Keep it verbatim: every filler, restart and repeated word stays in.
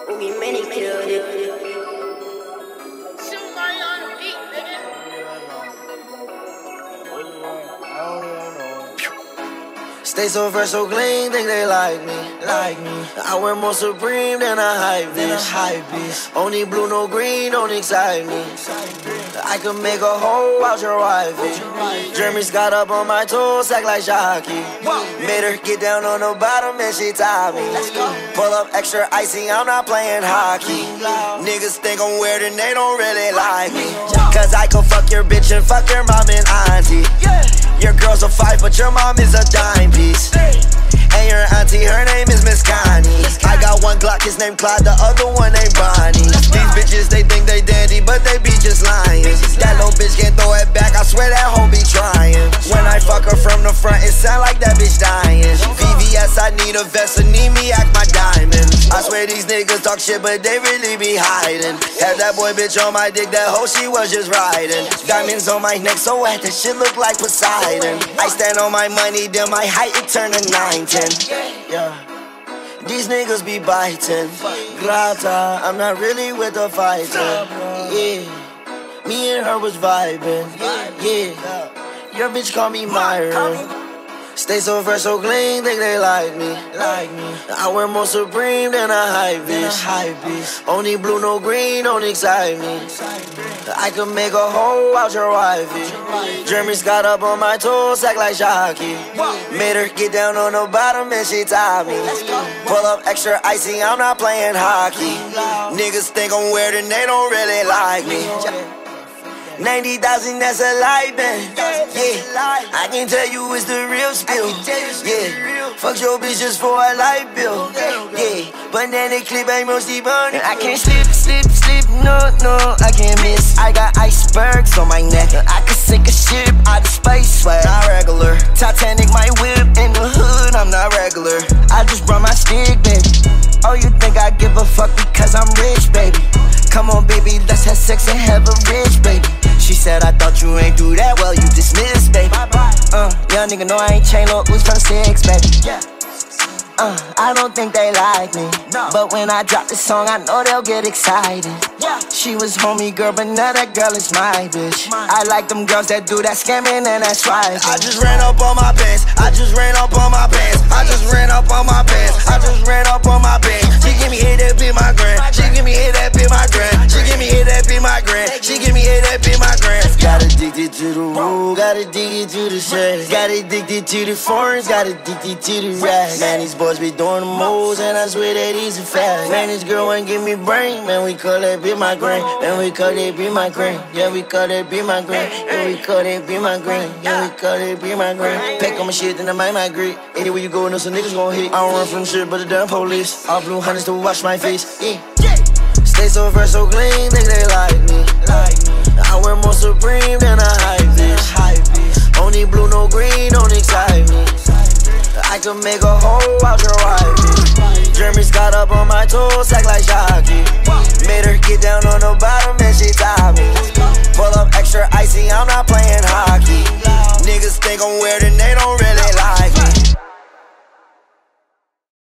We many killed it. Stay so fresh, so clean, think they like me, like me. I wear more Supreme than a hype beast. Only blue, no green, don't excite me. I could make a hoe out your wifey. Jeremy Scott up on my toes, act like Shocky. Made her get down on the bottom and she tied me. Pull up extra icy, I'm not playing hockey. Niggas think I'm weird and they don't really like me. Cause I can fuck your bitch and fuck your mom and auntie. Your girl's a five, but your mom is a dime piece. And your auntie, her name is Miss Connie. I got one Glock, his name Clyde, the other one named Bonnie. These bitches, they think they dandy, but they be just lying. That little bitch can't throw it back, I swear that hoe be trying. When I fuck her from the front, it sound like that bitch dying. V V S, I need a vest, so need me act my diamond. I swear these niggas talk shit, but they really be hiding. Had that boy bitch on my dick, that hoe she was just riding. Diamonds on my neck, so wet, that shit look like Poseidon. I stand on my money, then my height, it turn to nine ten. Yeah. These niggas be biting. Grata, I'm not really with the fighter. Yeah. Me and her was vibing. Yeah. Your bitch call me Myron. Stay so fresh, so clean, think they like me, like me. I wear more Supreme than a hype beast. Only blue, no green, don't excite me. I could make a hoe out your wifey. Jeremy Scott up on my toes, act like Shocky. Made her get down on the bottom and she tied me. Pull up extra icy, I'm not playing hockey. Niggas think I'm weird and they don't really like me. ninety thousand, that's a lie, man. Yeah, I can tell you it's the real spill. Yeah, fuck your bitch just for a light bill. Yeah, but then they clip ain't mostly burning. I can't slip, slip, slip, no, no, I can't miss. I got icebergs on my neck. I could sink a ship out of space, but not regular. Titanic, my whip in the hood, I'm not regular. I just brought my stick, baby. Oh, you think I give a fuck because I'm rich, baby? Come on, baby, let's have sex and have a rich, baby. She said, I thought you ain't do that well, you dismissed, baby. Uh, young nigga know I ain't chain Lord Uzi from six, baby. Uh, I don't think they like me, but when I drop this song, I know they'll get excited. She was homie girl, but now that girl is my bitch. I like them girls that do that scamming and that swiping. I just ran up on my pants, I just ran up on my pants, I just ran up on my pants, I just ran up on my pants. She give me hit that be my grand, she give me hit that be my grand, she give me hit that be my grand, she give me hit that be my grand. Got addicted to the room, got addicted to the shit, got addicted to the foreigns, got addicted to the racks. Man, these boys be doing the moves, and I swear that he's a fact. Man, this girl ain't give me brain, man, we call that be my grain. Man, we call that be my grain. Yeah, we call that be my grain. Yeah, we call that be my grain. Yeah, we call that be my grain. Pack on my shit, then I might migrate. Anywhere you go, know some niggas gon' hit. I don't run from shit, but the damn police. All blue hunters to wash my face. Yeah. Stay so fresh, so clean, think they like me. I wear more Supreme than a hype beast. Only blue, no green, don't excite me. I could make a hoe out your wifey. Jeremy Scott up on my toes, act like Shocky.